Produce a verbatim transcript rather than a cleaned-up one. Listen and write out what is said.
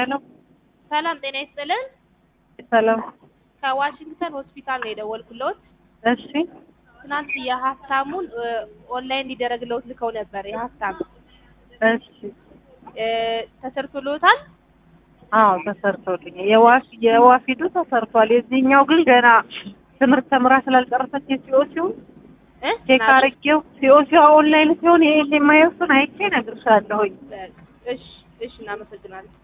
ሄሎ ሰላም ጤና ይስጥልን። ሰላም። ከዋሽንግተን ሆስፒታል ነው የደወልኩልዎት። እሺ ትናንት የሀብታሙን ኦንላይን ሊደረግልዎት ልከው ነበር። የሀብታም እሺ እ ተሰርቶልዎታል? አዎ ተሰርቶልኝ የዋሽ የዋፊዱ ተሰርቷል። የዚህኛው ግን ገና ትምህርት ተምራ ስላልጨረሰች ሲኦሲው እ ቼክ አድርጌው ሲኦሲው ኦንላይን ሲሆን ይሄን የማይወስን አይቼ እነግርሻለሁኝ። እሺ እሺ እናመሰግናለን።